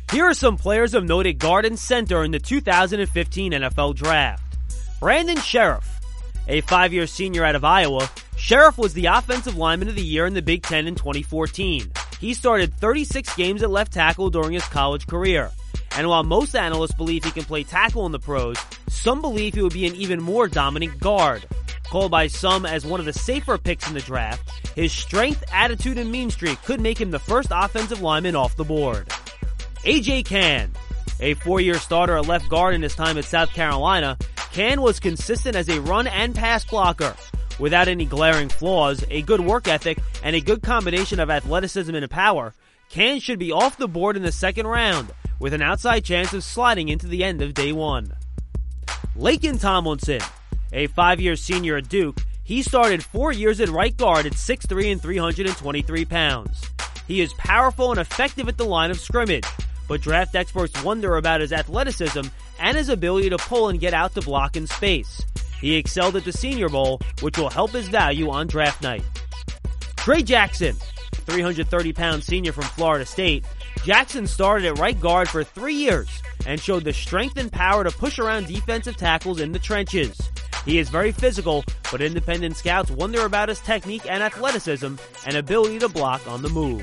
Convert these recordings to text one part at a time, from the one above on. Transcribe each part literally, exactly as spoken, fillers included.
Here are some players of note at guard and center in the two thousand fifteen N F L Draft. Brandon Scherff. A five-year senior out of Iowa, Scherff was the Offensive Lineman of the Year in the Big Ten in twenty fourteen. He started thirty-six games at left tackle during his college career. And while most analysts believe he can play tackle in the pros, some believe he would be an even more dominant guard. Called by some as one of the safer picks in the draft, his strength, attitude, and mean streak could make him the first offensive lineman off the board. A J Cann. A four-year starter at left guard in his time at South Carolina, Cann was consistent as a run and pass blocker. Without any glaring flaws, a good work ethic, and a good combination of athleticism and power, Cann should be off the board in the second round, with an outside chance of sliding into the end of day one. Laken Tomlinson. A five-year senior at Duke, he started four years at right guard at six three and three hundred twenty-three pounds. He is powerful and effective at the line of scrimmage, but draft experts wonder about his athleticism and his ability to pull and get out to block in space. He excelled at the Senior Bowl, which will help his value on draft night. Trey Jackson. three hundred thirty pound senior from Florida State, Jackson started at right guard for three years and showed the strength and power to push around defensive tackles in the trenches. He is very physical, but independent scouts wonder about his technique and athleticism and ability to block on the move.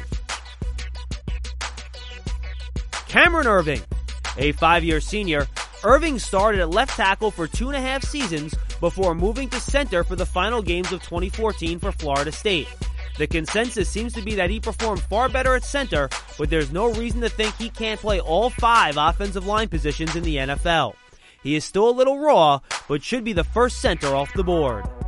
Cameron Erving. A five-year senior, Erving started at left tackle for two and a half seasons before moving to center for the final games of twenty fourteen for Florida State. The consensus seems to be that he performed far better at center, but there's no reason to think he can't play all five offensive line positions in the N F L. He is still a little raw, but should be the first center off the board.